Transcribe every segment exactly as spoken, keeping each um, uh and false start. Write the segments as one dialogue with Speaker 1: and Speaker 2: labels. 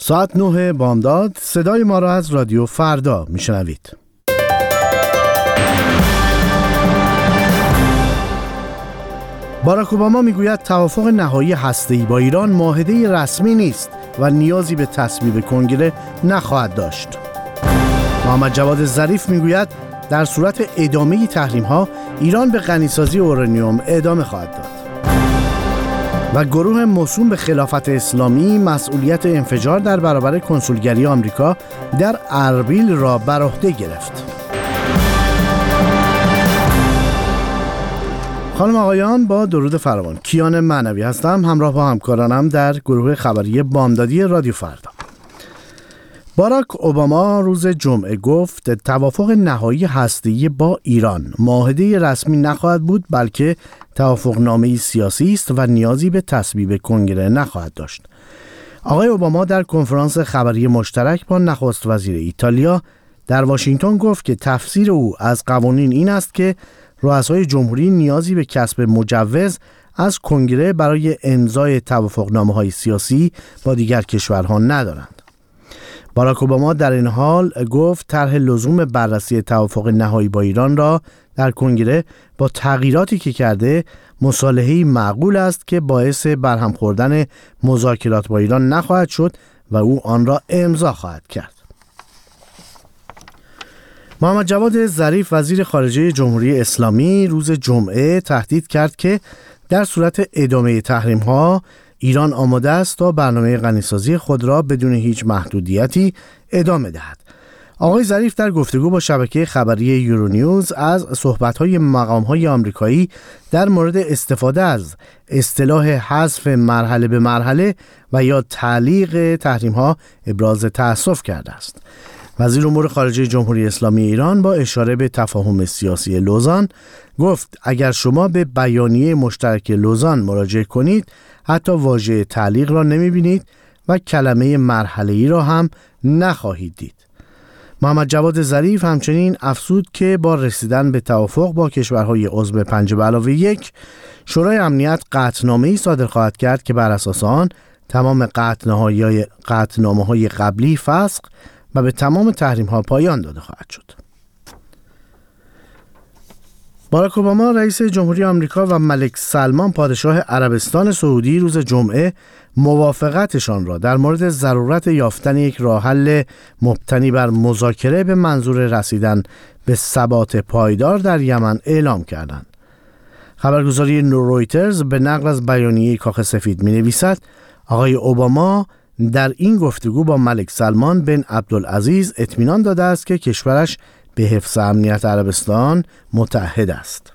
Speaker 1: ساعت نه بامداد صدای ما را از رادیو فردا میشنوید. باراک اوباما میگوید توافق نهایی هسته‌ای با ایران معاهده رسمی نیست و نیازی به تصویب کنگره نخواهد داشت. محمد جواد ظریف میگوید در صورت ادامه تحریم‌ها ایران به غنیسازی اورانیوم ادامه خواهد داد. و گروه موسوم به خلافت اسلامی مسئولیت انفجار در برابر کنسولگری آمریکا در اربیل را بر عهده گرفت. خانم آقایان، با درود فراوان، کیان معنوی هستم، همراه با همکارانم در گروه خبری بامدادی رادیو فردا. باراک اوباما روز جمعه گفت توافق نهایی هسته‌ای با ایران معاهده رسمی نخواهد بود، بلکه توافقنامه‌ای سیاسی است و نیازی به تصویب کنگره نخواهد داشت. آقای اوباما در کنفرانس خبری مشترک با نخست وزیر ایتالیا در واشنگتن گفت که تفسیر او از قوانین این است که رؤسای جمهوری نیازی به کسب مجوز از کنگره برای امضای توافقنامه‌های سیاسی با دیگر کشورها ندارند. باراک اوباما در این حال گفت طرح لزوم بررسی توافق نهایی با ایران را در کنگره با تغییراتی که کرده مصالحه‌ای معقول است که باعث برهم خوردن مذاکرات با ایران نخواهد شد و او آن را امضا خواهد کرد. محمد جواد ظریف وزیر خارجه جمهوری اسلامی روز جمعه تهدید کرد که در صورت ادامه تحریم‌ها ایران آماده است تا برنامه غنیسازی خود را بدون هیچ محدودیتی ادامه دهد. آقای ظریف در گفتگو با شبکه خبری یورونیوز از صحبت‌های مقام‌های آمریکایی در مورد استفاده از اصطلاح حذف مرحله به مرحله و یا تعلیق تحریم‌ها ابراز تأسف کرده است. وزیر امور خارجه جمهوری اسلامی ایران با اشاره به تفاهم سیاسی لوزان گفت اگر شما به بیانیه مشترک لوزان مراجعه کنید حتی واژه تعلیق را نمی‌بینید و کلمه مرحله‌ای را هم نخواهید دید. محمد جواد ظریف همچنین افزود که با رسیدن به توافق با کشورهای عضو پنج به علاوه یک شورای امنیت قطعنامه‌ای صادر خواهد کرد که بر اساس آن تمام قطعنامه‌های قبلی فسخ و به تمام تحریم‌ها پایان داده خواهد شد. باراک اوباما رئیس جمهوری آمریکا و ملک سلمان پادشاه عربستان سعودی روز جمعه موافقتشان را در مورد ضرورت یافتن یک راه حل مبتنی بر مذاکره به منظور رسیدن به ثبات پایدار در یمن اعلام کردند. خبرگزاری رویترز به نقل از بیانیه کاخ سفید می‌نویسد آقای اوباما در این گفتگو با ملک سلمان بن عبدالعزیز اطمینان داده است که کشورش به حفظ امنیت عربستان متعهد است.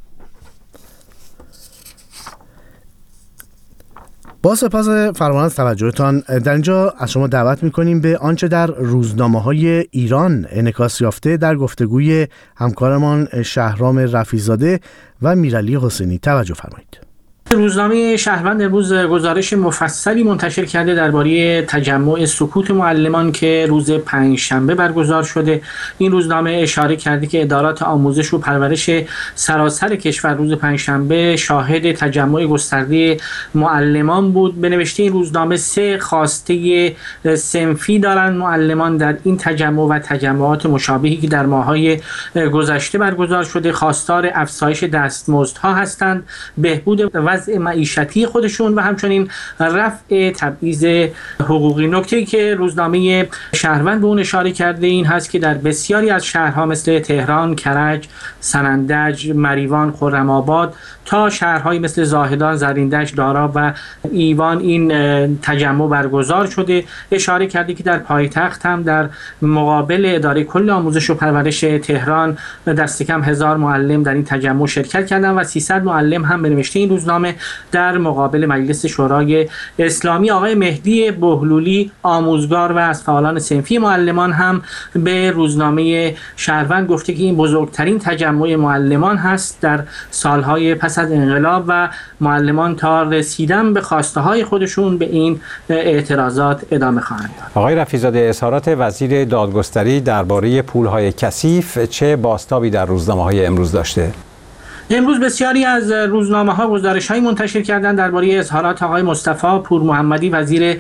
Speaker 1: با سپاس فراوان از توجهتان، در اینجا از شما دعوت می‌کنیم به آنچه در روزنامه‌های ایران انعکاس یافته در گفتگوی همکارمان شهرام رفیع‌زاده و میرعلی حسینی توجه فرمایید.
Speaker 2: روزنامه شهروند امروز گزارش مفصلی منتشر کرده درباره تجمع سکوت معلمان که روز پنجشنبه برگزار شده. این روزنامه اشاره کرده که ادارات آموزش و پرورش سراسر کشور روز پنجشنبه شاهد تجمع گسترده معلمان بود. به نوشته این روزنامه سه خواسته صنفی دارند معلمان در این تجمع و تجمعات مشابهی که در ماه‌های گذشته برگزار شده. خواستار افزایش دستمزدها هستند، بهبود وضع معیشتی خودشون و همچنین رفع تبعیض حقوقی. نکته‌ای که روزنامه شهروند به اون اشاره کرده این هست که در بسیاری از شهرها مثل تهران، کرج، سنندج، مریوان، خرم‌آباد تا شهرهای مثل زاهدان، زرین‌دشت، داراب و ایوان این تجمع برگزار شده. اشاره کرده که در پایتخت هم در مقابل اداره کل آموزش و پرورش تهران دست کم هزار معلم در این تجمع شرکت کردند و سیصد معلم هم به نوشته این روزنامه در مقابل مجلس شورای اسلامی. آقای مهدی بهلولی آموزگار و از فعالان صنفی معلمان هم به روزنامه شهروند گفته که این بزرگترین تجمع معلمان هست در سالهای پس از انقلاب و معلمان تا رسیدن به خواسته های خودشون به این اعتراضات ادامه خواهند داد.
Speaker 3: آقای رفیع‌زاده، اظهارات وزیر دادگستری درباره پولهای کثیف چه بازتابی در روزنامه‌های امروز داشته؟
Speaker 2: امروز بسیاری از روزنامه‌ها گزارش‌هایی منتشر کردند درباره اظهارات آقای مصطفی پور محمدی وزیر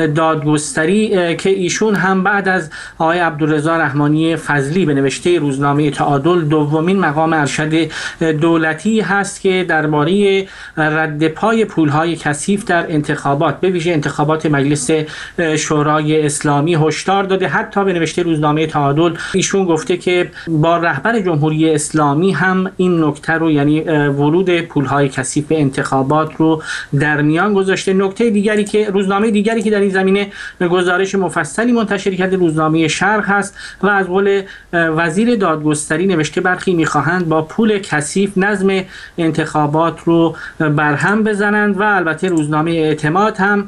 Speaker 2: دادگستری که ایشون هم بعد از آقای عبدالرضا رحمانی فضلی به نوشته روزنامه تعادل دومین مقام ارشد دولتی هست که درباره رد پای پول‌های کثیف در انتخابات به ویژه انتخابات مجلس شورای اسلامی هشدار داده. حتی به نوشته روزنامه تعادل ایشون گفته که با رهبر جمهوری اسلامی هم این نکته رو یعنی ورود پول‌های کثیف به انتخابات رو در میان گذاشته. نکته دیگری که روزنامه دیگری که در این زمینه گزارش مفصلی منتشر کرده روزنامه شرق هست و از قول وزیر دادگستری نوشته برخی می‌خواهند با پول کثیف نظم انتخابات رو برهم بزنند و البته روزنامه اعتماد هم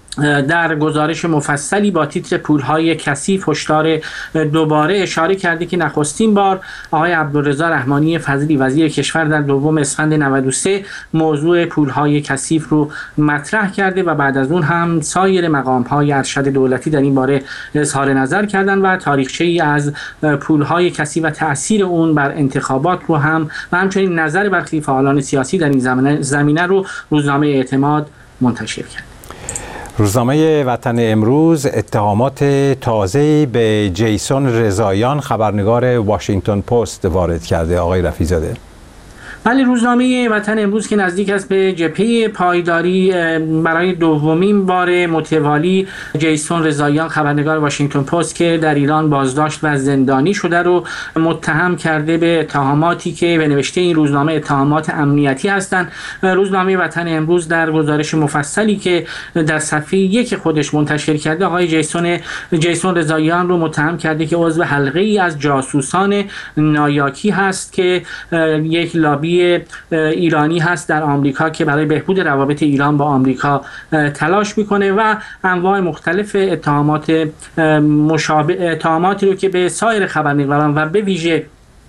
Speaker 2: در گزارش مفصلی با تیتر پول‌های کثیف هشدار دوباره اشاره کرده که نخستین بار آقای عبدالرضا رحمانی فضلی وزیر کشور در دوم اسفند نود و سه موضوع پول‌های کثیف رو مطرح کرده و بعد از اون هم سایر مقام‌های ارشد دولتی در این باره اظهار نظر کردند و تاریخچه‌ای از پول‌های کثیف و تأثیر اون بر انتخابات رو هم و همچنین نظر برخی فعالان سیاسی در این زمینه زمینه رو روزنامه اعتماد منتشر کرد.
Speaker 3: روزنامه وطن امروز اتهامات تازه‌ای به جیسون رضاییان خبرنگار واشنگتن پست وارد کرده. آقای رفیع‌زاده.
Speaker 2: ولی روزنامه وطن امروز که نزدیک است به جبهه پایداری برای دومین بار متوالی جیسون رضاییان خبرنگار واشنگتن پست که در ایران بازداشت و زندانی شده رو متهم کرده به اتهاماتی که به نوشته این روزنامه اتهامات امنیتی هستند. روزنامه وطن امروز در گزارش مفصلی که در صفحه یک خودش منتشر کرده آقای جیسون جیسون رضاییان رو متهم کرده که عضو حلقه ای از جاسوسان نایاکی هست که یک لابی ایرانی هست در آمریکا که برای بهبود روابط ایران با آمریکا تلاش میکنه و انواع مختلف اتهامات مشابه اتهاماتی رو که به سایر خبرنگاران و به ویژه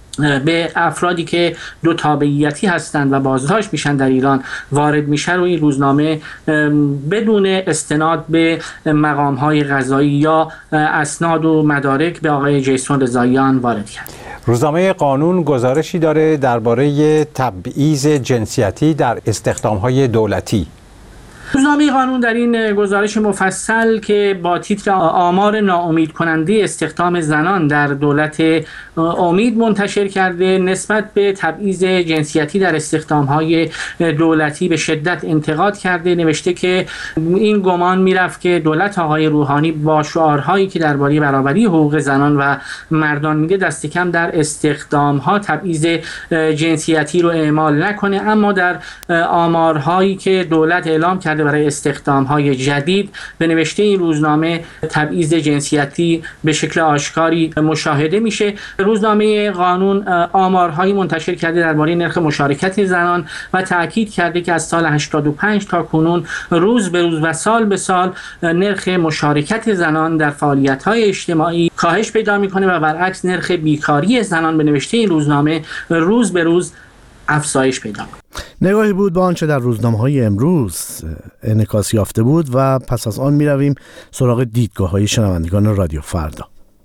Speaker 2: به افرادی که دو تابعیتی هستند و بازداشت میشن در ایران وارد میشه رو این روزنامه بدون استناد به مقام‌های قضایی یا اسناد و مدارک به آقای جیسون رضاییان وارد کرد.
Speaker 3: روزنامه قانون گزارشی داره درباره تبعیض جنسیتی در استخدام‌های دولتی.
Speaker 2: روزنامه قانون در این گزارش مفصل که با تیتر آمار ناامید کننده استخدام زنان در دولت امید منتشر کرده نسبت به تبعیض جنسیتی در استخدام‌های دولتی به شدت انتقاد کرده. نوشته که این گمان میرفت که دولت آقای روحانی با شعارهایی که درباره برابری حقوق زنان و مردان میده دست کم در استخدام‌ها تبعیض جنسیتی رو اعمال نکنه، اما در آمارهایی که دولت اعلام کرده برای استخدام‌های جدید به نوشته این روزنامه تبعیض جنسیتی به شکل آشکاری مشاهده میشه. روزنامه قانون آمارهایی منتشر کرده درباره نرخ مشارکت زنان و تاکید کرده که از سال هشتاد و پنج تا کنون روز به روز و سال به سال نرخ مشارکت زنان در فعالیت‌های اجتماعی کاهش پیدا می‌کنه و برعکس نرخ بیکاری زنان به نوشته این روزنامه روز به روز افزایش پیدا می‌کنه.
Speaker 1: نگاهی بود به آنچه در روزنامه‌های امروز انعکاس یافته بود و پس از آن می‌رویم سراغ دیدگاه‌های شنوندگان رادیو فردا.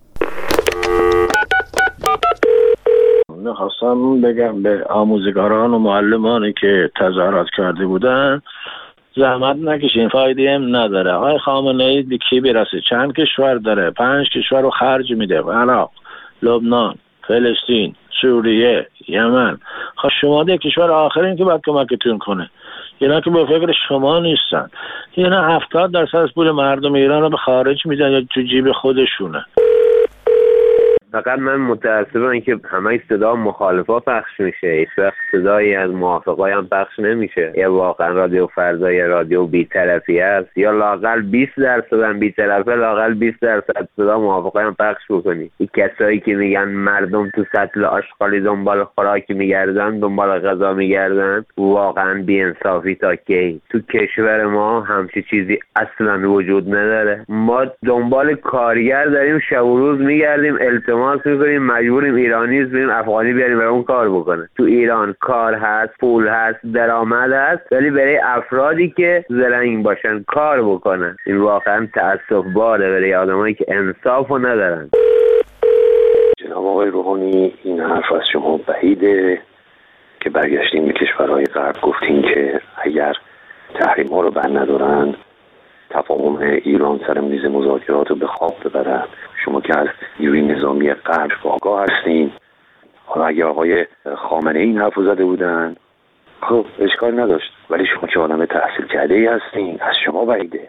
Speaker 4: خواستم بگم به آموزگاران و معلمانی که تظاهرات کرده بودن زحمت نکشین، فایده هم نداره. آقای خامنه‌ای به کی برسه؟ چند کشور داره؟ پنج کشور رو خرج میده: عراق، لبنان، فلسطین، سوریه، یمن. خب شما ده کشور آخرین که باید کمکتون کنه. اینا که به فکر شما نیستن. اینا هفتاد درصد از پول مردم ایران رو به خارج میدن یا تو جیب خودشونه.
Speaker 5: فقط من متاسفم اینکه همه صدا مخالفا پخش میشه، هیچ وقت صدایی از موافقای هم پخش نمیشه. یا واقعا رادیو فردا یا رادیو بی‌طرفی است، یا لااقل بیست درصد هم بی‌طرفه، لااقل بیست درصد صدا موافقای هم پخش بکنی. این کسایی که میگن مردم تو سطل آشغالی دنبال خوراکی میگردن، دنبال غذا میگردن، واقعا بی‌انصافی تا کی. تو کشور ما همچی چیزی اصلا وجود نداره. ما دنبال کارگر داریم، شب و روز میگردیم، التماس میکنیم، مجبوریم ایرانی بریم افغانی بیاریم برای اون کار بکنه. تو ایران کار هست، پول هست، درآمد هست، ولی برای افرادی که زرنگ باشن کار بکنن. این واقعا تأسف باره برای آدمایی که انصافو ندارن.
Speaker 6: جناب آقای روحانی، این حرف از شما بعیده که برگشتیم به کشورهای غرب گفتیم که اگر تحریم ها رو بند ندارن تفاهم ایران سر میز مذاکرات رو به خواب ببرن. شما که از نیروی نظامی غرب آگاه هستین، حالا اگه آقای خامنه ای این حرف زده بودن خب اشکال نداشت، ولی شما که آدم تحصیل کرده ای هستین، از شما بعیده.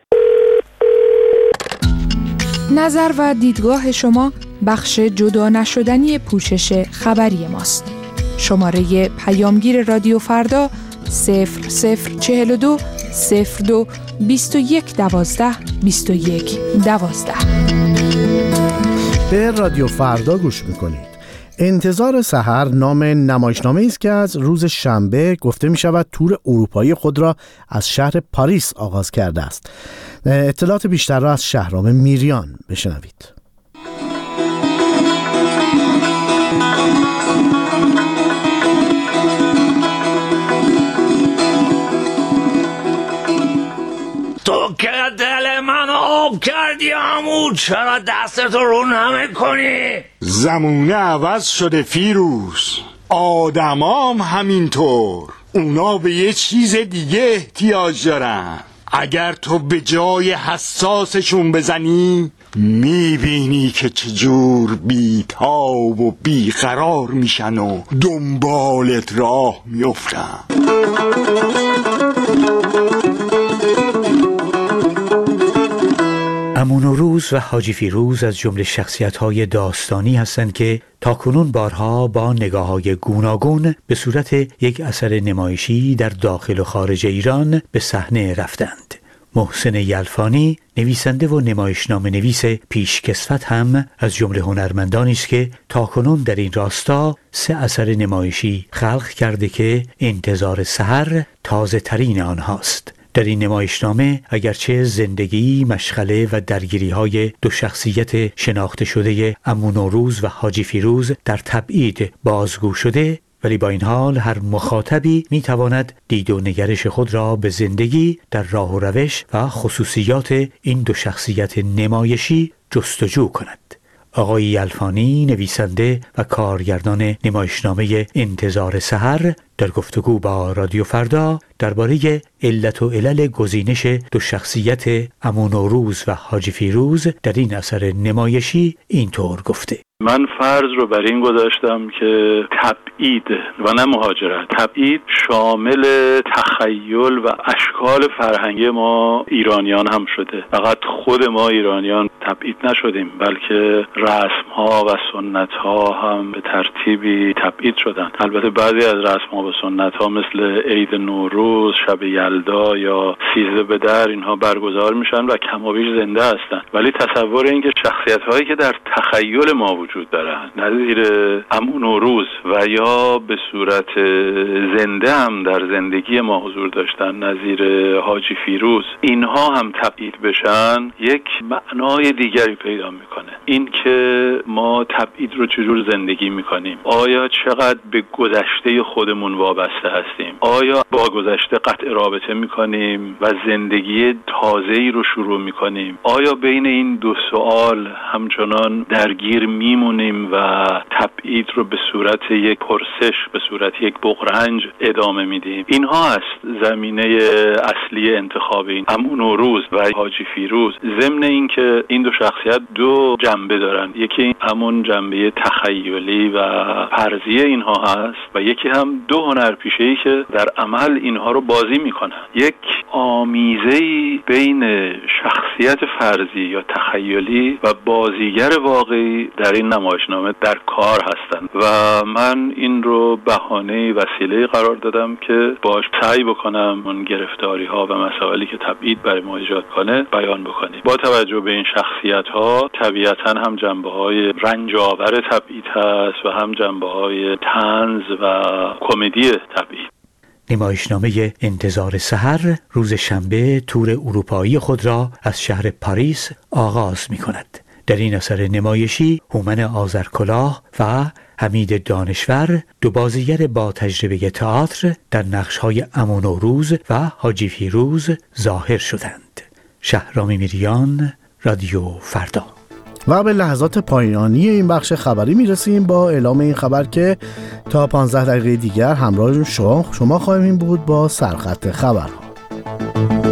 Speaker 7: نظر و دیدگاه شما بخش جدا نشدنی پوشش خبری ماست. شماره پیامگیر رادیو فردا صفر صفر چهل و دو صفر دو بیست و یک دوازده بیست و یک دوازده.
Speaker 1: به رادیو فردا گوش میکنید. انتظار سحر نام نمایشنامه است که از روز شنبه گفته می شود تور اروپایی خود را از شهر پاریس آغاز کرده است. اطلاعات بیشتر را از شهرام میریان بشنوید.
Speaker 8: تو که دل من آب کردی عمو، چرا دستتو رو نمی کنی؟
Speaker 9: زمونه عوض شده فیروز، آدمام همینطور، اونا به یه چیز دیگه احتیاج دارن. اگر تو به جای حساسشون بزنی میبینی که چجور بیتاب و بیقرار میشن و دنبالت راه میافتن.
Speaker 10: عمو نوروز و حاجی فیروز از جمله شخصیت‌های داستانی هستند که تاکنون بارها با نگاه‌های گوناگون به صورت یک اثر نمایشی در داخل و خارج ایران به صحنه رفتند. محسن یلفانی، نویسنده و نمایشنامه نویس پیشکسوت هم از جمله هنرمندانی است که تاکنون در این راستا سه اثر نمایشی خلق کرده که انتظار سحر تازه ترین آنهاست. در این نمایشنامه اگرچه زندگی، مشغله و درگیری‌های دو شخصیت شناخته شده عمو نوروز و حاجی فیروز در تبعید بازگو شده، ولی با این حال هر مخاطبی میتواند دید و نگرش خود را به زندگی در راه و روش و خصوصیات این دو شخصیت نمایشی جستجو کند. آقای یلفانی، نویسنده و کارگردان نمایشنامه انتظار سحر، در گفتگو با رادیو فردا درباره علت و علل گزینش دو شخصیت عمو نوروز و حاجی فیروز در این اثر نمایشی اینطور گفته:
Speaker 11: من فرض رو بر این گذاشتم که تبعید و نه مهاجرت، تبعید شامل تخیل و اشکال فرهنگی ما ایرانیان هم شده. فقط خود ما ایرانیان تبعید نشدیم، بلکه رسم ها و سنت ها هم به ترتیبی تبعید شدن. البته بعضی از رسم ها و سنت ها مثل عید نوروز، شب یلدا یا سیزده به در اینها برگزار میشن و کمابیش زنده هستن، ولی تصور این که شخصیت هایی که در تخیل ما وجود دارن نظیر عمو نوروز و یا به صورت زنده هم در زندگی ما حضور داشتن نظیر حاجی فیروز، اینها هم تبعید بشن، یک معنای دیگری پیدا میکنه. این که ما تبعید رو چجور زندگی میکنیم، آیا چقدر به گذشته خودمون وابسته هستیم، آیا با گذشته قطع رابطه میکنیم و زندگی تازه‌ای رو شروع میکنیم، آیا بین این دو سوال همچنان درگیر میمونیم و تبعید رو به صورت یک پرسش، به صورت یک بغرنج ادامه میدیم. اینها است زمینه اصلی انتخاب این عمو نوروز و حاجی فیروز. ضمن این که این دو شخصیت دو جنبه دارن، یکی همون جنبه تخیلی و فرضیه اینها هست و یکی هم دو هنرپیشه‌ای که در عمل اینها رو بازی میکنن. یک آمیزه‌ای بین شخصیت فرضی یا تخیلی و بازیگر واقعی در این نمایشنامه در کار هستند و من این رو بهانه وسیله قرار دادم که باش سعی بکنم اون گرفتاری ها و مسائلی که تبعید برای ما ایجاد کنه بیان بکنیم. با توجه به این شخصیت ها طبیعتاً هم جنبه های رنج آور تبعید هست و هم جنبه های طنز و کمدی تبعید.
Speaker 10: نمایشنامه انتظار سحر روز شنبه تور اروپایی خود را از شهر پاریس آغاز می کند. در این اثر نمایشی هومن آذرکلاه و حمید دانشور، دو بازیگر با تجربه تئاتر، در نقش‌های عمو نوروز و حاجی فیروز ظاهر شدند. شهرام میریان، رادیو فردا.
Speaker 1: و به لحظات پایانی این بخش خبری میرسیم با اعلام این خبر که تا پانزده دقیقه دیگر همراه شما شما خواهیم بود با سرخط خبرها.